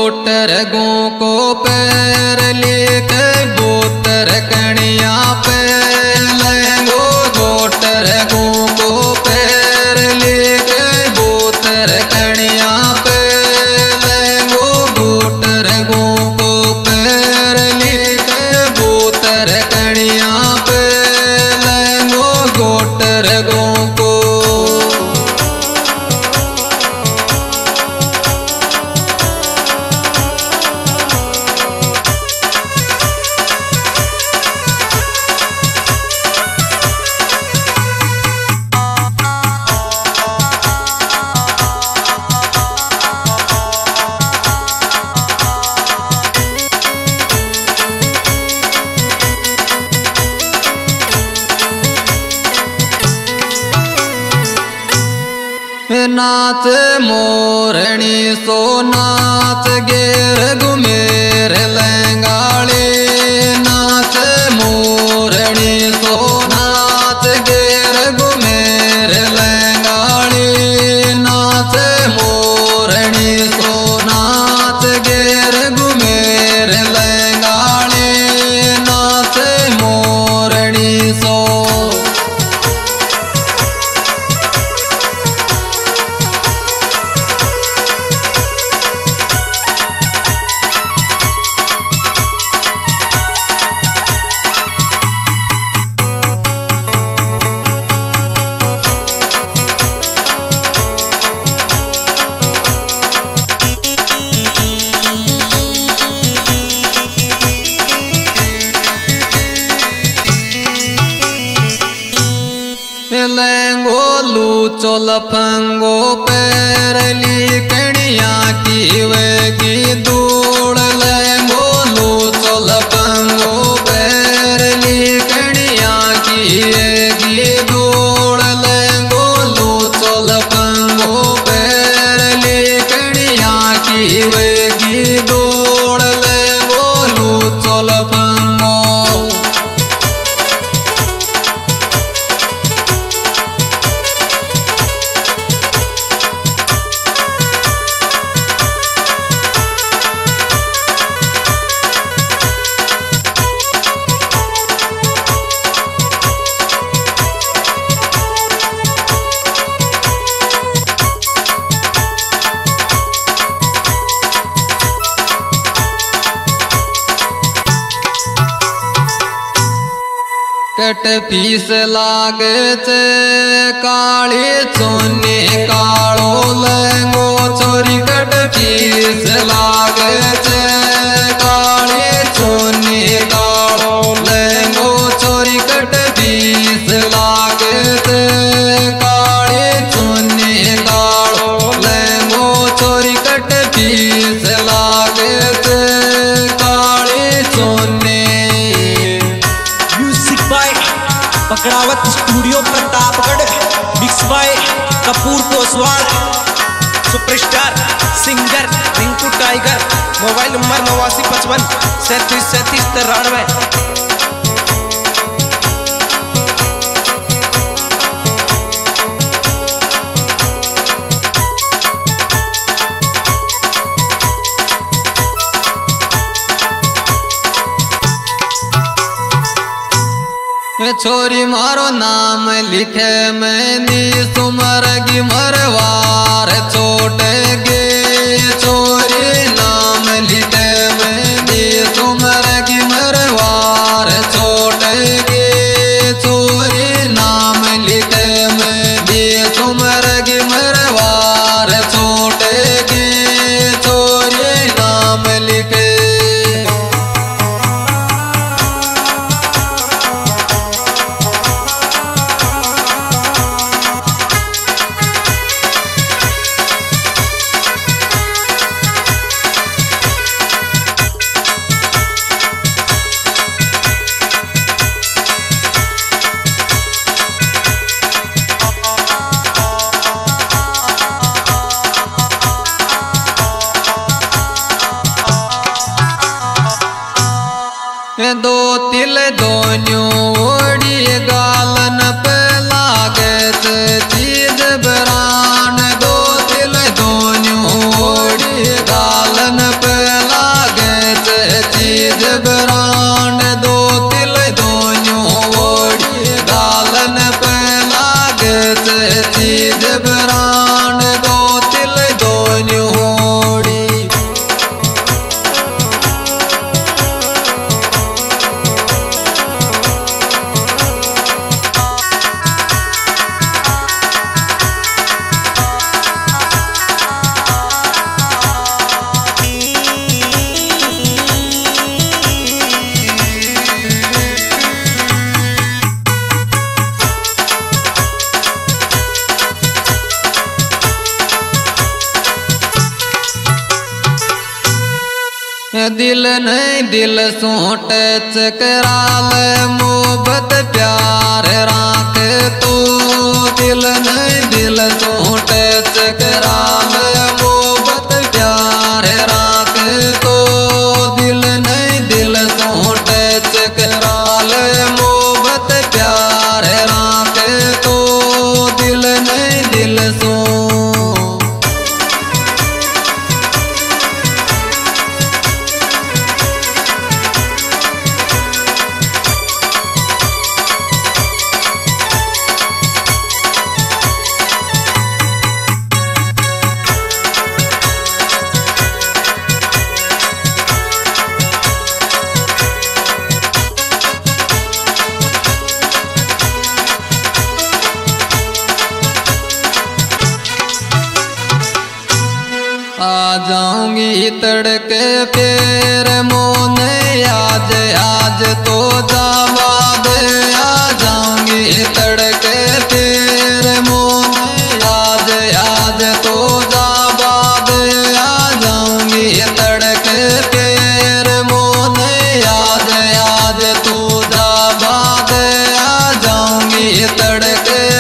गोटर गो को पैर लेके बोतर कणिया पे लेंगो गोटर गो को पैर लेके बोतर कणिया पे लेंगो गोटर गो को पैर लेके बोतर कणिया पे लेंगो गोटर गो को नाच मोरणी सो नाच गेर घुमेर लंगाड़े नाच मोरणी सो नाच गेर घुमेर लंगाड़े नाच मोरणी सो नाच गेर घुमेर लंगाड़े नाच मोरणी सो लेंगो लूचो लफंगो पैरली कणिया की वेगी दूड़ लेंगो लूचो लफंगो पैरली कणिया की वेगी दूड़ लेंगो लूचो लफंगो पैरली कणिया की वेगी दूड़ लेंगो लूचो लफंगो कट पीस लागे चे काली चोनी कालो लेंगो छोरी कट पीस लागे चे काली चोनी कालो लेंगो छोरी कट पीस लागे चे काली चोनी कालो लेंगो छोरी कट पीस लागे चे काली चोनी पकड़ावत studio Pratapgarh mix by Kapoor Koswal superstar singer Rinku tiger mobile number 8955 3737 93। छोरी मारो नाम लिखे मैंने सुमरगी मरवार छोटेगे छोरी नाम लिखे मैंने सुमरगी मरवार छोटेगे छोरी नाम लिखे मैंने सुमरगी मरवार छोटेगे छोरी नाम लिखे दो तिल दोन्यों ओढ़ी गालन पे लागे चीज बरान दो तिल दोन्यों ओढ़ी गालन पे दिल सोट चकराल मोहब्बत प्यार राख तो दिल नहीं दिल सोट चकराल मोहब्बत प्यार राख तो दिल नहीं दिल सोट चकराल मोहब्बत प्यार राख तो दिल नहीं दिल सो आ जाऊंगी तड़के फिर मोने आज आज तो जावाद आ जाऊंगी तड़के फिर मोने आज आज तो जावाद आ जाऊंगी तड़के फिर मोने आज आज तो जावाद आ जाऊंगी तड़के